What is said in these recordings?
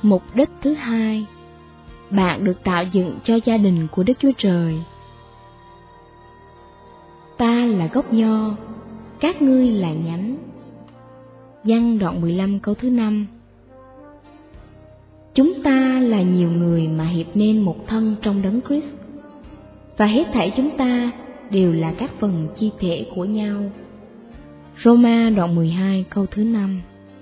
Mục đích thứ hai, bạn được tạo dựng cho gia đình của Đức Chúa Trời. Ta là gốc nho, các ngươi là nhánh. Giăng đoạn 15 câu thứ 5. Chúng ta là nhiều người mà hiệp nên một thân trong Đấng Christ, và hết thảy chúng ta đều là các phần chi thể của nhau. Roma đoạn 12 câu thứ 5.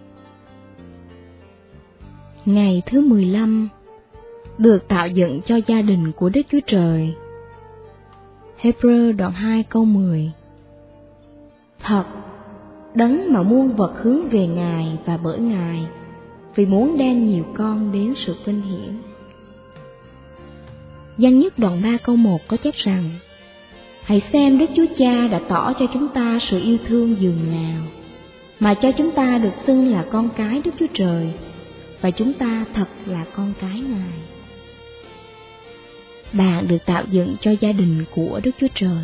Ngày thứ 15, được tạo dựng cho gia đình của Đức Chúa Trời. Hebrew đoạn 2 câu 10. Thật, Đấng mà muôn vật hướng về Ngài và bởi Ngài, vì muốn đem nhiều con đến sự vinh hiển. Giăng nhất đoạn 3 câu 1 có chép rằng: Hãy xem Đức Chúa Cha đã tỏ cho chúng ta sự yêu thương dường nào, mà cho chúng ta được xưng là con cái Đức Chúa Trời, và chúng ta thật là con cái Ngài. Bạn được tạo dựng cho gia đình của Đức Chúa Trời.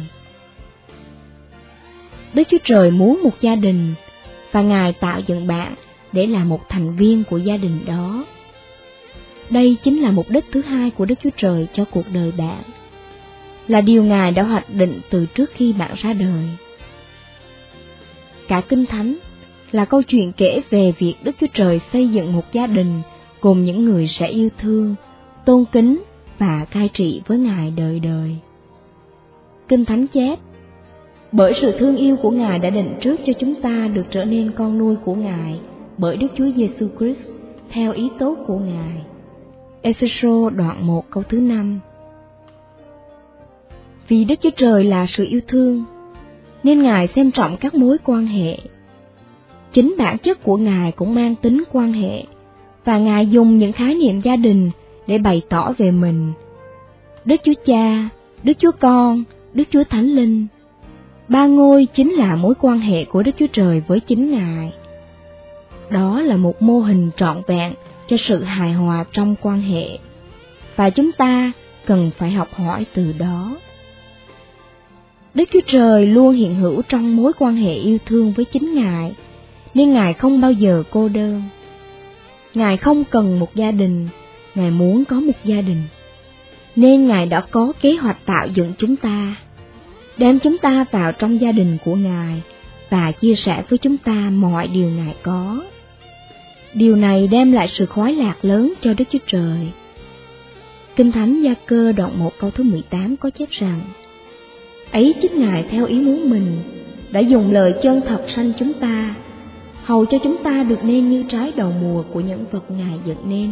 Đức Chúa Trời muốn một gia đình, và Ngài tạo dựng bạn để là một thành viên của gia đình đó. Đây chính là mục đích thứ hai của Đức Chúa Trời cho cuộc đời bạn, là điều Ngài đã hoạch định từ trước khi bạn ra đời. Cả Kinh Thánh là câu chuyện kể về việc Đức Chúa Trời xây dựng một gia đình gồm những người sẽ yêu thương, tôn kính và cai trị với Ngài đời đời. Kinh Thánh chép: Bởi sự thương yêu của Ngài đã định trước cho chúng ta được trở nên con nuôi của Ngài bởi Đức Chúa Giêsu Christ theo ý tốt của Ngài. Ê-phê-sô đoạn 1 câu thứ 5. Vì Đức Chúa Trời là sự yêu thương, nên Ngài xem trọng các mối quan hệ. Chính bản chất của Ngài cũng mang tính quan hệ, và Ngài dùng những khái niệm gia đình để bày tỏ về mình. Đức Chúa Cha, Đức Chúa Con, Đức Chúa Thánh Linh. Ba ngôi chính là mối quan hệ của Đức Chúa Trời với chính Ngài. Đó là một mô hình trọn vẹn cho sự hài hòa trong quan hệ, và chúng ta cần phải học hỏi từ đó. Đức Chúa Trời luôn hiện hữu trong mối quan hệ yêu thương với chính Ngài, nên Ngài không bao giờ cô đơn. Ngài không cần một gia đình, Ngài muốn có một gia đình. Nên Ngài đã có kế hoạch tạo dựng chúng ta, đem chúng ta vào trong gia đình của Ngài và chia sẻ với chúng ta mọi điều Ngài có. Điều này đem lại sự khoái lạc lớn cho Đức Chúa Trời. Kinh Thánh Gia-cơ đoạn 1 câu thứ 18 có chép rằng: Ấy chính Ngài theo ý muốn mình đã dùng lời chân thật sanh chúng ta, hầu cho chúng ta được nên như trái đầu mùa của những vật Ngài dựng nên.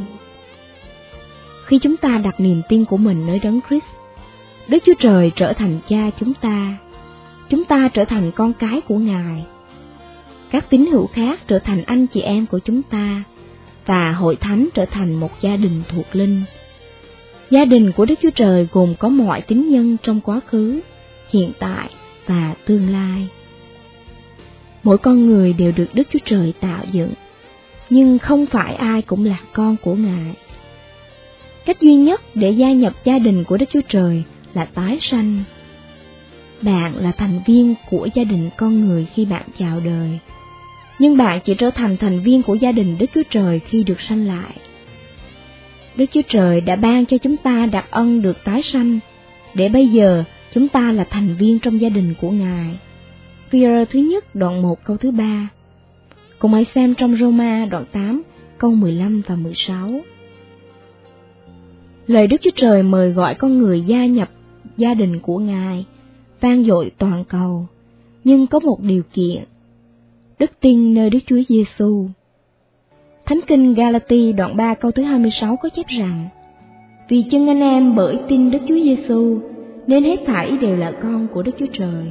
Khi chúng ta đặt niềm tin của mình nơi Đấng Christ, Đức Chúa Trời trở thành cha chúng ta trở thành con cái của Ngài. Các tín hữu khác trở thành anh chị em của chúng ta, và hội thánh trở thành một gia đình thuộc linh. Gia đình của Đức Chúa Trời gồm có mọi tín nhân trong quá khứ, hiện tại và tương lai. Mỗi con người đều được Đức Chúa Trời tạo dựng, nhưng không phải ai cũng là con của Ngài. Cách duy nhất để gia nhập gia đình của Đức Chúa Trời là tái sanh. Bạn là thành viên của gia đình con người khi bạn chào đời, nhưng bạn chỉ trở thành thành viên của gia đình Đức Chúa Trời khi được sanh lại. Đức Chúa Trời đã ban cho chúng ta đặc ân được tái sanh, để bây giờ chúng ta là thành viên trong gia đình của Ngài. Phi-e-rơ thứ nhất đoạn 1 câu thứ 3. Cùng hãy xem trong Roma đoạn 8 câu 15 và 16. Lời Đức Chúa Trời mời gọi con người gia nhập gia đình của Ngài vang dội toàn cầu, nhưng có một điều kiện: đức tin nơi Đức Chúa Giêsu. Thánh kinh Galati đoạn 3 câu thứ 26 có chép rằng: Vì chưng anh em bởi tin Đức Chúa Giêsu nên hết thảy đều là con của Đức Chúa Trời.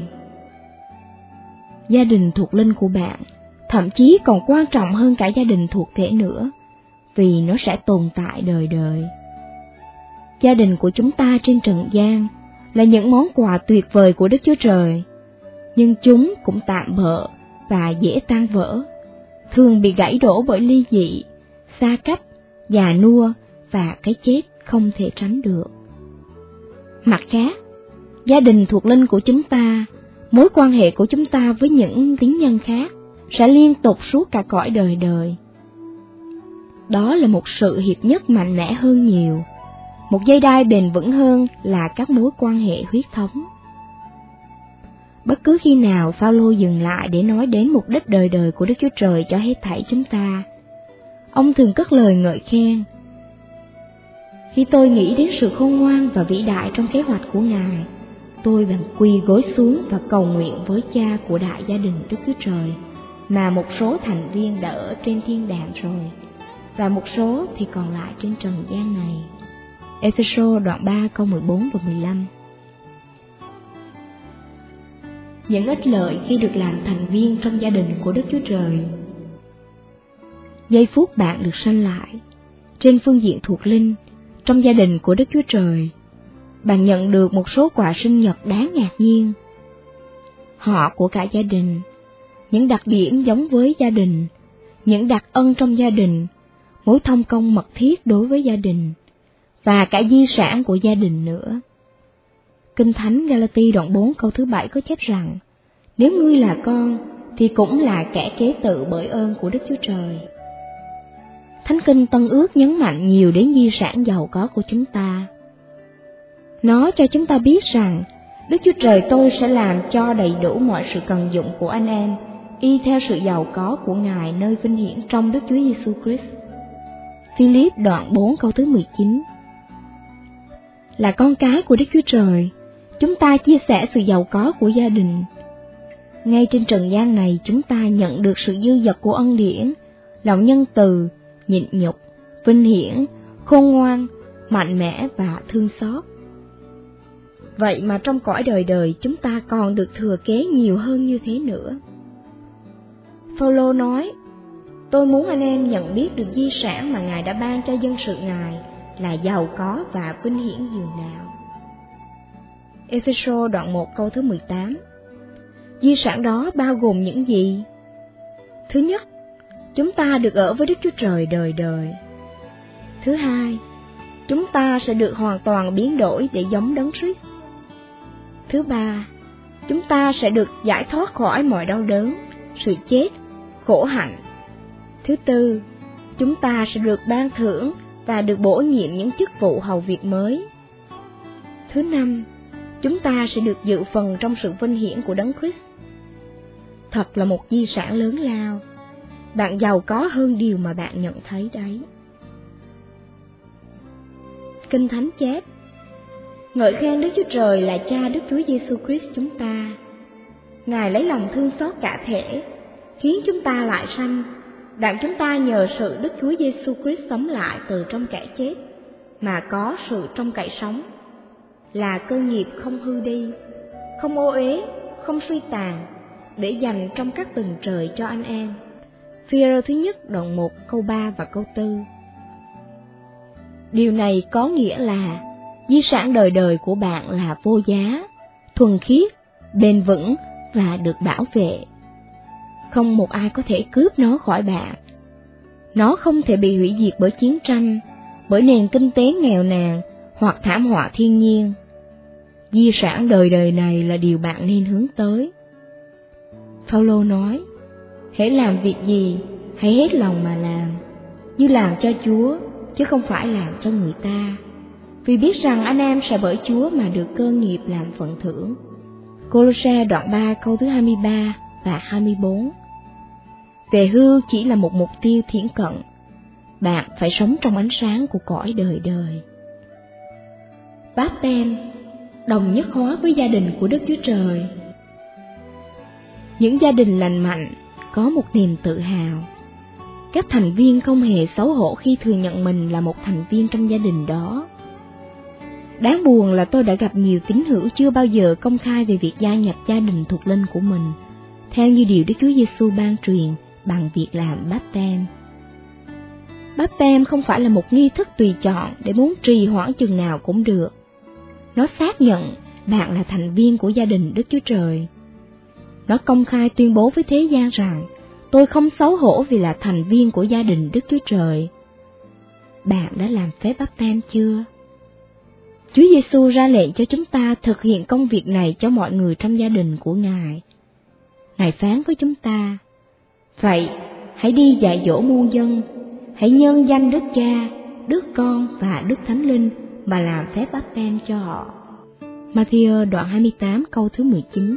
Gia đình thuộc linh của bạn thậm chí còn quan trọng hơn cả gia đình thuộc thể nữa, vì nó sẽ tồn tại đời đời. Gia đình của chúng ta trên trần gian là những món quà tuyệt vời của Đức Chúa Trời, nhưng chúng cũng tạm bợ và dễ tan vỡ, thường bị gãy đổ bởi ly dị, xa cách, già nua và cái chết không thể tránh được. Mặt khác, gia đình thuộc linh của chúng ta, mối quan hệ của chúng ta với những tín nhân khác sẽ liên tục suốt cả cõi đời đời. Đó là một sự hiệp nhất mạnh mẽ hơn nhiều, một dây đai bền vững hơn là các mối quan hệ huyết thống. Bất cứ khi nào Phao-lô dừng lại để nói đến mục đích đời đời của Đức Chúa Trời cho hết thảy chúng ta, ông thường cất lời ngợi khen. Khi tôi nghĩ đến sự khôn ngoan và vĩ đại trong kế hoạch của Ngài, tôi bèn quỳ gối xuống và cầu nguyện với Cha của đại gia đình Đức Chúa Trời, mà một số thành viên đã ở trên thiên đàng rồi, và một số thì còn lại trên trần gian này. Ê-phê-sô đoạn 3 câu 14 và 15. Những ích lợi khi được làm thành viên trong gia đình của Đức Chúa Trời. Giây phút bạn được sanh lại, trên phương diện thuộc linh, trong gia đình của Đức Chúa Trời, bạn nhận được một số quà sinh nhật đáng ngạc nhiên. Họ của cả gia đình, những đặc điểm giống với gia đình, những đặc ân trong gia đình, mối thông công mật thiết đối với gia đình, và cả di sản của gia đình nữa. Kinh Thánh Ga-la-ti đoạn 4 câu thứ 7 có chép rằng, nếu ngươi là con, thì cũng là kẻ kế tự bởi ơn của Đức Chúa Trời. Thánh Kinh Tân Ước nhấn mạnh nhiều đến di sản giàu có của chúng ta. Nó cho chúng ta biết rằng, Đức Chúa Trời tôi sẽ làm cho đầy đủ mọi sự cần dụng của anh em, y theo sự giàu có của Ngài nơi vinh hiển trong Đức Chúa Giêsu Christ. Philip đoạn 4 câu thứ 19. Là con cái của Đức Chúa Trời, chúng ta chia sẻ sự giàu có của gia đình. Ngay trên trần gian này, chúng ta nhận được sự dư dật của ân điển, lòng nhân từ, nhịn nhục, vinh hiển, khôn ngoan, mạnh mẽ và thương xót. Vậy mà trong cõi đời đời chúng ta còn được thừa kế nhiều hơn như thế nữa. Phao-lô nói, tôi muốn anh em nhận biết được di sản mà Ngài đã ban cho dân sự Ngài là giàu có và vinh hiển dường nào. Ê-phê-sô đoạn 1 câu thứ 18. Di sản đó bao gồm những gì? Thứ nhất, chúng ta được ở với Đức Chúa Trời đời đời. Thứ hai, chúng ta sẽ được hoàn toàn biến đổi để giống Đấng Christ. Thứ ba, chúng ta sẽ được giải thoát khỏi mọi đau đớn, sự chết, khổ hạnh. Thứ tư, chúng ta sẽ được ban thưởng và được bổ nhiệm những chức vụ hầu việc mới. Thứ năm, chúng ta sẽ được dự phần trong sự vinh hiển của Đấng Christ. Thật là một di sản lớn lao. Bạn giàu có hơn điều mà bạn nhận thấy đấy. Kinh Thánh chép, ngợi khen Đức Chúa Trời là Cha Đức Chúa Giêsu Christ chúng ta. Ngài lấy lòng thương xót cả thể, khiến chúng ta lại sanh, đặng chúng ta nhờ sự Đức Chúa Giêsu Christ sống lại từ trong kẻ chết, mà có sự trong cậy sống, là cơ nghiệp không hư đi, không ô uế, không suy tàn, để dành trong các tầng trời cho anh em. Phi-e-rơ thứ nhất đoạn 1 câu 3 và câu 4. Điều này có nghĩa là di sản đời đời của bạn là vô giá, thuần khiết, bền vững và được bảo vệ. Không một ai có thể cướp nó khỏi bạn. Nó không thể bị hủy diệt bởi chiến tranh, bởi nền kinh tế nghèo nàn hoặc thảm họa thiên nhiên. Di sản đời đời này là điều bạn nên hướng tới. Phao-lô nói, hãy làm việc gì, hãy hết lòng mà làm, như làm cho Chúa, chứ không phải làm cho người ta, vì biết rằng anh em sẽ bởi Chúa mà được cơ nghiệp làm phận thưởng. Cô-lô-se đoạn 3 câu thứ 23 và 24. Về hưu chỉ là một mục tiêu thiển cận, bạn phải sống trong ánh sáng của cõi đời đời. Báp-têm, đồng nhất hóa với gia đình của Đức Chúa Trời. Những gia đình lành mạnh có một niềm tự hào. Các thành viên không hề xấu hổ khi thừa nhận mình là một thành viên trong gia đình đó. Đáng buồn là tôi đã gặp nhiều tín hữu chưa bao giờ công khai về việc gia nhập gia đình thuộc linh của mình, theo như điều Đức Chúa Giêsu ban truyền bằng việc làm báp-têm. Báp-têm không phải là một nghi thức tùy chọn để muốn trì hoãn chừng nào cũng được. Nó xác nhận bạn là thành viên của gia đình Đức Chúa Trời. Nó công khai tuyên bố với thế gian rằng, tôi không xấu hổ vì là thành viên của gia đình Đức Chúa Trời. Bạn đã làm phép báp-têm chưa? Chúa Giêsu ra lệnh cho chúng ta thực hiện công việc này cho mọi người trong gia đình của Ngài. Ngài phán với chúng ta, vậy hãy đi dạy dỗ muôn dân, hãy nhân danh Đức Cha, Đức Con và Đức Thánh Linh mà làm phép báp têm cho họ. Ma-thi-ơ đoạn 28 câu thứ 19.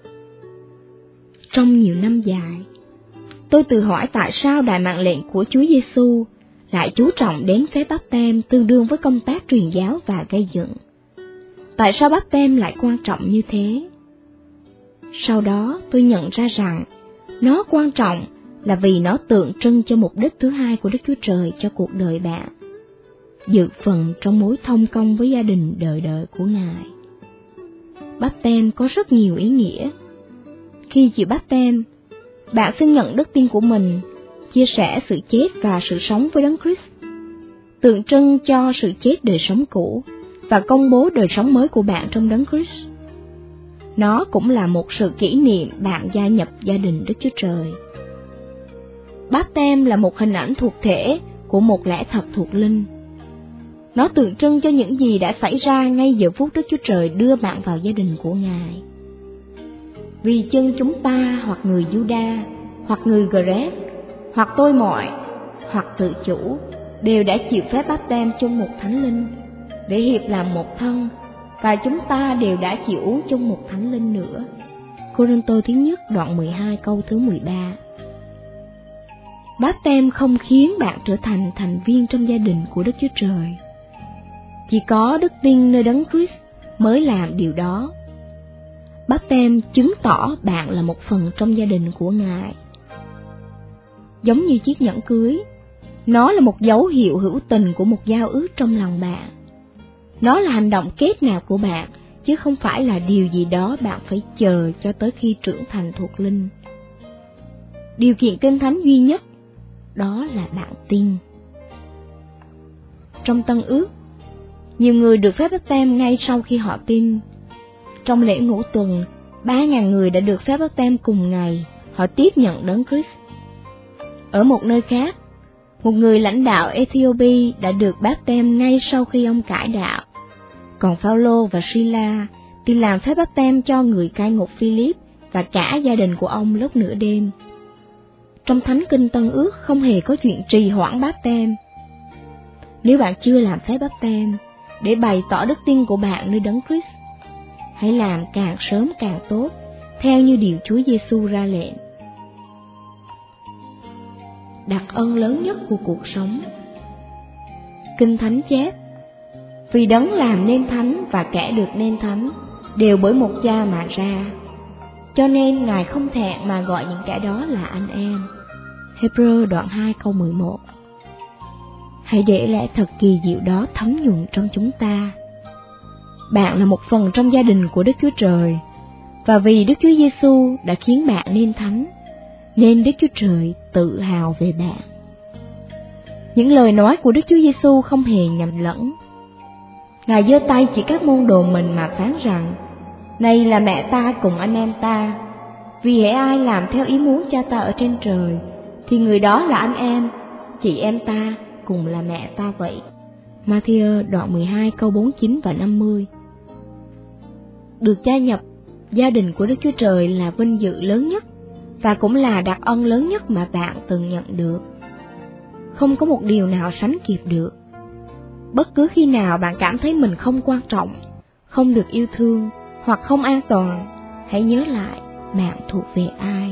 Trong nhiều năm dài, tôi tự hỏi tại sao đại mạng lệnh của Chúa Giêsu lại chú trọng đến phép báp têm tương đương với công tác truyền giáo và gây dựng. Tại sao báp têm lại quan trọng như thế? Sau đó tôi nhận ra rằng nó quan trọng là vì nó tượng trưng cho mục đích thứ hai của Đức Chúa Trời cho cuộc đời bạn, dự phần trong mối thông công với gia đình đời đời của Ngài. Báp têm có rất nhiều ý nghĩa. Khi chịu báp têm, bạn xin nhận đức tin của mình, chia sẻ sự chết và sự sống với Đấng Christ, tượng trưng cho sự chết đời sống cũ và công bố đời sống mới của bạn trong Đấng Christ. Nó cũng là một sự kỷ niệm bạn gia nhập gia đình Đức Chúa Trời. Báp têm là một hình ảnh thuộc thể của một lẽ thật thuộc linh. Nó tượng trưng cho những gì đã xảy ra ngay giờ phút Đức Chúa Trời đưa bạn vào gia đình của Ngài. Vì chân chúng ta, hoặc người Juda, hoặc người Gret, hoặc tôi mọi, hoặc tự chủ, đều đã chịu phép báp têm chung một Thánh Linh, để hiệp làm một thân, và chúng ta đều đã chịu uống chung một Thánh Linh nữa. Cô-rinh-tô thứ nhất đoạn 12 câu thứ 13. Báp têm không khiến bạn trở thành thành viên trong gia đình của Đức Chúa Trời. Chỉ có đức tin nơi Đấng Christ mới làm điều đó. Báp têm chứng tỏ bạn là một phần trong gia đình của Ngài. Giống như chiếc nhẫn cưới, nó là một dấu hiệu hữu tình của một giao ước trong lòng bạn. Nó là hành động kết nạp của bạn, chứ không phải là điều gì đó bạn phải chờ cho tới khi trưởng thành thuộc linh. Điều kiện kinh thánh duy nhất, đó là bạn tin. Trong Tân Ước, nhiều người được phép báp têm ngay sau khi họ tin. Trong lễ ngũ tuần, 3.000 người đã được phép báp têm cùng ngày, họ tiếp nhận Đấng Christ. Ở một nơi khác, một người lãnh đạo Ethiopia đã được báp têm ngay sau khi ông cải đạo. Còn Phao-lô và Si-la thì làm phép báp têm cho người cai ngục Philip và cả gia đình của ông lúc nửa đêm. Trong Thánh Kinh Tân Ước không hề có chuyện trì hoãn báp têm. Nếu bạn chưa làm phép báp têm để bày tỏ đức tin của bạn nơi Đấng Christ, hãy làm càng sớm càng tốt, theo như điều Chúa Giêsu ra lệnh. Đặc ân lớn nhất của cuộc sống. Kinh Thánh chép: vì Đấng làm nên thánh và kẻ được nên thánh đều bởi một Cha mà ra, cho nên Ngài không thẹn mà gọi những kẻ đó là anh em. Hebrew đoạn 2 câu 11. Hãy để lẽ thật kỳ diệu đó thấm nhuần trong chúng ta. Bạn là một phần trong gia đình của Đức Chúa Trời, và vì Đức Chúa Giêsu đã khiến bạn nên thánh, nên Đức Chúa Trời tự hào về bạn. Những lời nói của Đức Chúa Giêsu không hề nhầm lẫn. Ngài giơ tay chỉ các môn đồ mình mà phán rằng: này là mẹ ta cùng anh em ta, vì hễ ai làm theo ý muốn Cha ta ở trên trời, thì người đó là anh em, chị em ta, cùng là mẹ ta vậy. Ma-thi-ơ đoạn 12 câu 49 và 50. Được gia nhập gia đình của Đức Chúa Trời là vinh dự lớn nhất, và cũng là đặc ân lớn nhất mà bạn từng nhận được. Không có một điều nào sánh kịp được. Bất cứ khi nào bạn cảm thấy mình không quan trọng, không được yêu thương, hoặc không an toàn, hãy nhớ lại bạn thuộc về ai.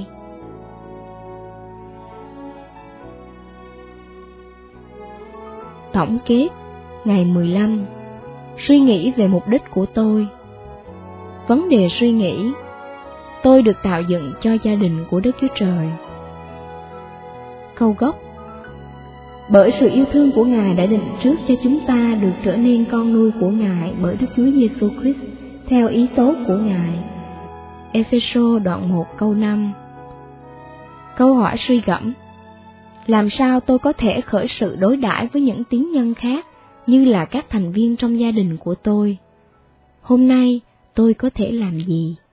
Tổng kết ngày 15. Suy nghĩ về mục đích của tôi. Vấn đề suy nghĩ: tôi được tạo dựng cho gia đình của Đức Chúa Trời. Câu gốc: bởi sự yêu thương của Ngài đã định trước cho chúng ta được trở nên con nuôi của Ngài bởi Đức Chúa Giêsu Christ theo ý tốt của Ngài. Ê-phê-sô đoạn 1 câu 5. Câu hỏi suy gẫm: làm sao tôi có thể khởi sự đối đãi với những tín nhân khác như là các thành viên trong gia đình của tôi? Hôm nay tôi có thể làm gì?